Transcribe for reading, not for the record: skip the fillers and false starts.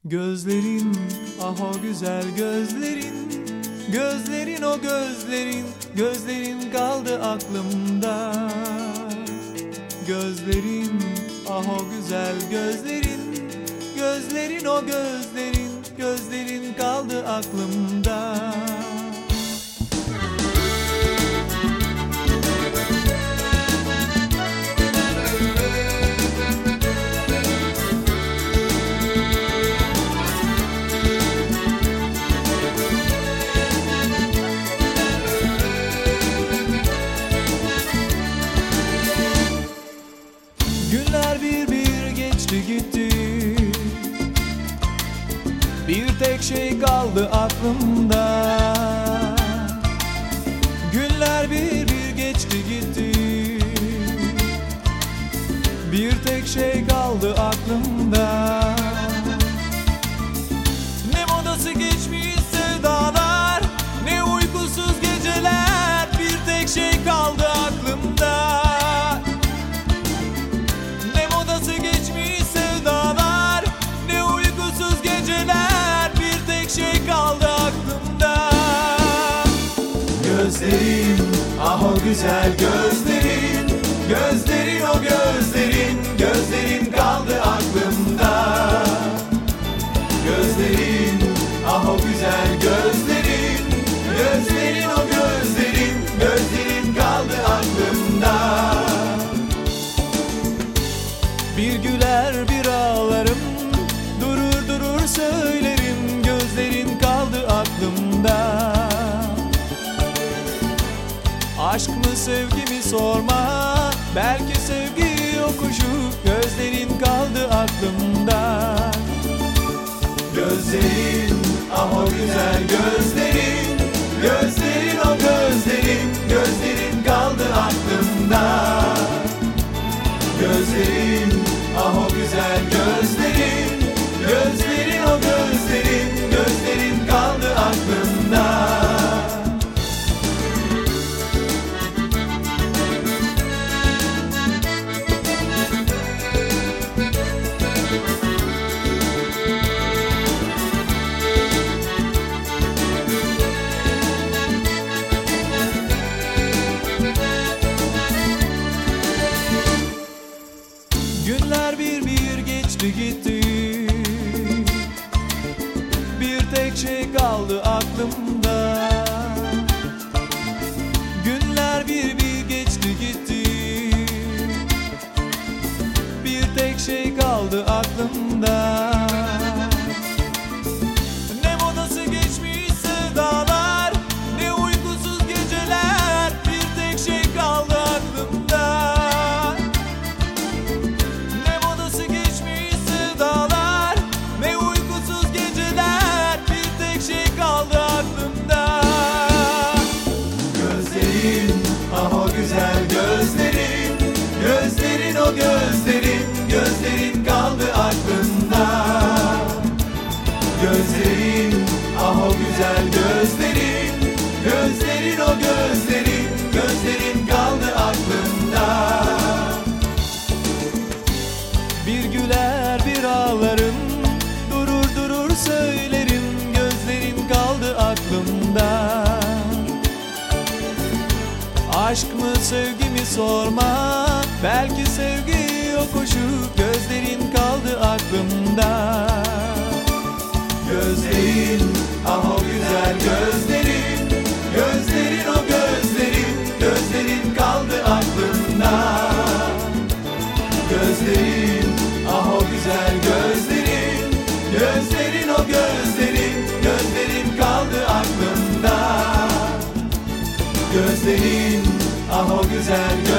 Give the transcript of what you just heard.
Gözlerin, ah o güzel gözlerin, gözlerin o gözlerin, gözlerin kaldı aklımda. Gözlerin, ah o güzel gözlerin, gözlerin o gözlerin, gözlerin kaldı aklımda. Günler bir bir geçti gitti, bir tek şey kaldı aklımda. Günler bir bir geçti gitti, bir tek şey kaldı aklımda. Ne modası geçmiş sevdalar, ne uykusuz geceler, bir tek şey kaldı aklımda. Gözlerin, ah o güzel gözlerin, gözlerin o gözlerin, gözlerin kaldı aklımda. Gözlerin, ah o güzel gözlerin, gözlerin o gözlerin, gözlerin kaldı aklımda. Bir güler bir ağlarım, durur durur söylerim, gözlerin kaldı aklımda. Aşk mı sevgi mi sorma, belki sevgi yokuşu, gözlerin kaldı aklımda. Gözlerin, ah o güzel gözlerin, gözlerin o gözlerin, gözlerin kaldı aklımda. Gözlerin, ah o güzel gözlerin, gözlerin o gözlerin, gözlerin kaldı aklımda. Günler bir bir geçti gitti, bir tek şey kaldı aklımda. Günler bir bir geçti gitti, bir tek şey kaldı aklımda. Ne modası geçmiş sevdalar, ne uykusuz geceler, bir tek şey kaldı aklımda. Ah o güzel gözlerin, gözlerin o gözlerin, gözlerin kaldı aklımda. Gözlerin, ah o güzel gözlerin, gözlerin o gözlerin, gözlerin kaldı aklımda. Bir güler bir ağlarım, durur durur söylerim, gözlerin kaldı aklımda. Aşk mı sevgi mi sorma, belki sevgi yokuşu, gözlerin kaldı aklımda. Gözlerin, ah o güzel gözlerin, gözlerin o gözlerin, gözlerin kaldı aklımda. Gözlerin, ah o güzel gözlerin, gözlerin o gözlerin, gözlerin kaldı aklımda. Gözlerin, ah o güzel gözlerin.